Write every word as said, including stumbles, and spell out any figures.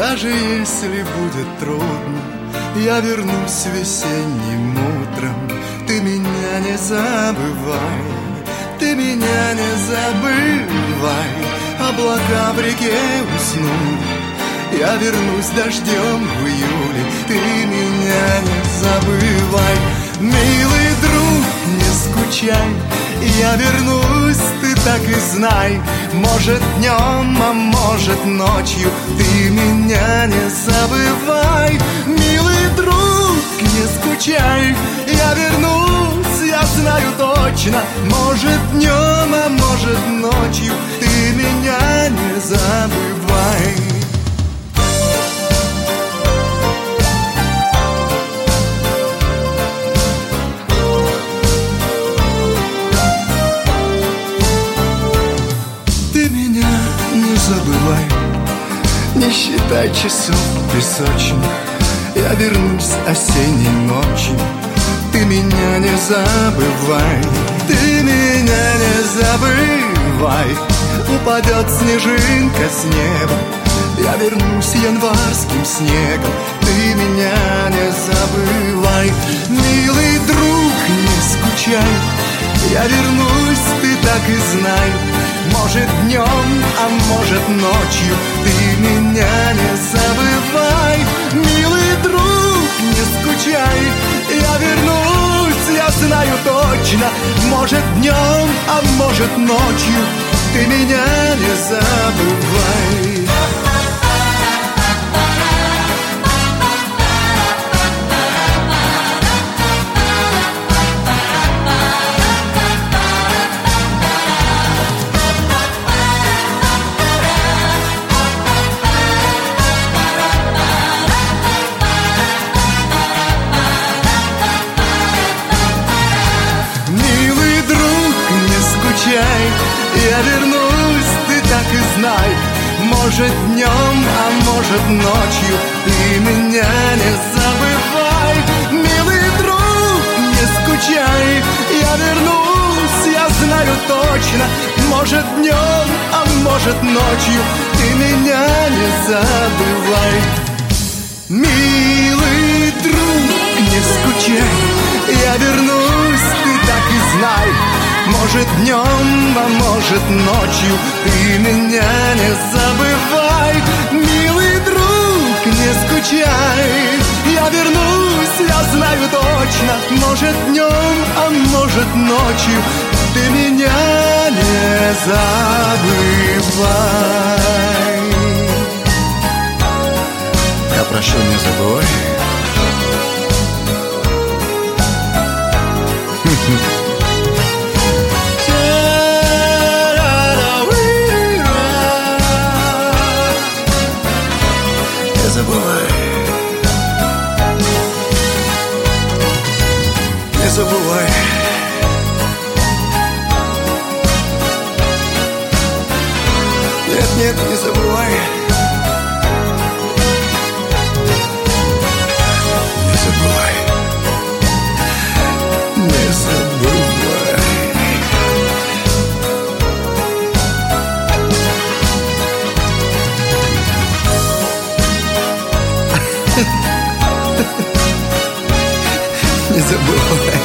Даже если будет трудно, я вернусь весенним утром. Ты меня не забывай, ты меня не забывай. Облака в реке уснули, я вернусь дождем в июле. Ты меня не забывай, милый друг, не скучай. Я вернусь, ты так и знай. Может днем, а может ночью. Ты меня не забывай, милый друг, не скучай. Я вернусь, я знаю точно. Может днем, а может ночью. Ты меня не забывай. Забывай, не считай часов песочных. Я вернусь осенней ночью. Ты меня не забывай, ты меня не забывай. Упадет снежинка с неба, я вернусь январским снегом. Ты меня не забывай, милый друг, не скучай. Я вернусь, ты так и знай. Может днем, а может ночью. Ты меня не забывай, милый друг, не скучай. Я вернусь, я знаю точно. Может днем, а может ночью. Ты меня не забывай. Я вернусь, ты так и знай. Может днем, а может ночью. Ты меня не забывай, милый друг, не скучай. Я вернусь, я знаю точно. Может днем, а может ночью. Ты меня не забывай, милый друг, не скучай. Я вернусь, ты так и знай. Может днем, а может ночью. Ты меня не забывай, милый друг, не скучай. Я вернусь, я знаю точно. Может днем, а может ночью. Ты меня не забывай. Я прошу, не забывай. Не забывай. Нет, нет, не забывай. Не забывай. Не забывай. Не забывай.